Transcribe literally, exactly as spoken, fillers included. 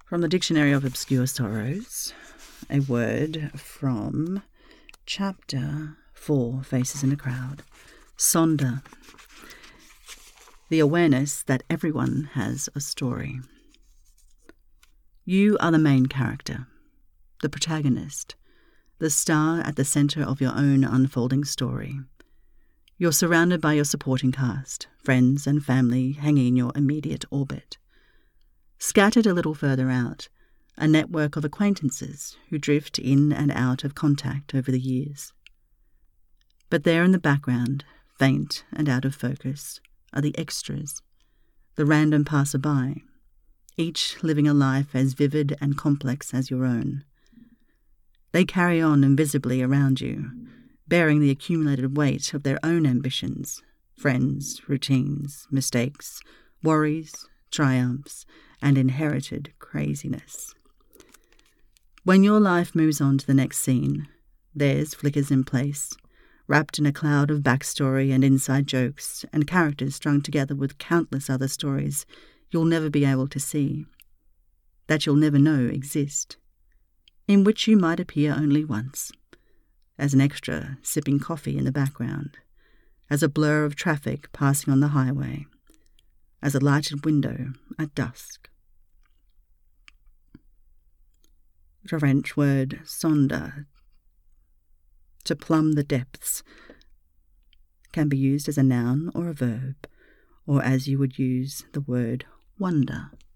From the Dictionary of Obscure Sorrows, a word from chapter four, Faces in a Crowd. Sonder. The awareness that everyone has a story. You are the main character, the protagonist, the star at the centre of your own unfolding story. You're surrounded by your supporting cast, friends and family hanging in your immediate orbit. Scattered a little further out, a network of acquaintances who drift in and out of contact over the years. But there in the background, faint and out of focus, are the extras, the random passerby, each living a life as vivid and complex as your own. They carry on invisibly around you, bearing the accumulated weight of their own ambitions, friends, routines, mistakes, worries, triumphs, and inherited craziness. When your life moves on to the next scene, theirs flickers in place, wrapped in a cloud of backstory and inside jokes and characters strung together with countless other stories you'll never be able to see, that you'll never know exist, in which you might appear only once, as an extra sipping coffee in the background, as a blur of traffic passing on the highway, as a lighted window at dusk. The French word sonder, to plumb the depths, can be used as a noun or a verb, or as you would use the word wonder.